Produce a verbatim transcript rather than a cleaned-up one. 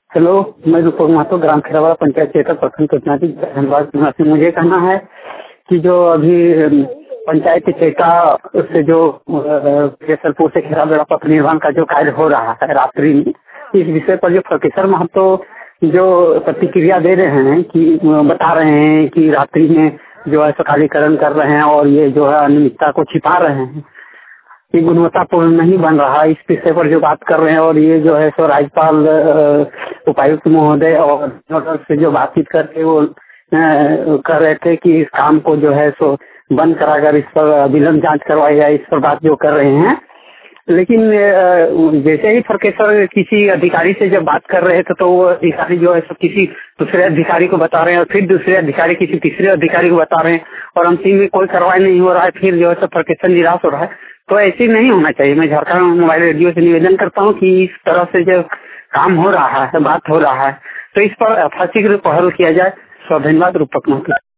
Hello, मैं रूपक महतो, ग्राम खेरावाड़ा पंचायत क्षेत्र प्रखंड कृष्णाजी धनबाद निवासी। मुझे कहना है कि जो अभी पंचायत के चेका से जो केसरपुर से खेराबेड़ा पथ निर्माण का जो कार्य हो रहा है रात्रि में, इस विषय पर जो प्रोफेसर महतो जो प्रतिक्रिया दे रहे हैं कि बता रहे हैं कि रात्रि में जो है सकालीकरण कर रहे हैं और ये जो है अनियमितता को छिपा रहे हैं, ये गुणवत्तापूर्ण नहीं बन रहा। इस विषय पर जो बात कर रहे हैं और ये जो है सो राज्यपाल उपायुक्त महोदय और नोडल से जो बातचीत करके वो कर रहे थे कि इस काम को जो है सो बंद कराकर इस पर विलंब जांच करवाई जाए, इस पर बात जो कर रहे हैं। लेकिन जैसे ही प्रोफेसर किसी अधिकारी से जब बात कर रहे थे तो वो अधिकारी जो है सो किसी दूसरे अधिकारी को बता रहे हैं और फिर दूसरे अधिकारी किसी तीसरे अधिकारी को बता रहे हैं और अंतिम में कोई कार्रवाई नहीं हो रहा है, फिर जो है सो प्रोफेसर निराश हो रहा है। तो ऐसे नहीं होना चाहिए। मैं झारखंड मोबाइल रेडियो से निवेदन करता हूँ कि इस तरह से जो काम हो रहा है, बात हो रहा है, तो इस पर यथाशीघ्र पहल किया जाए। धन्यवाद। रूपक महतो।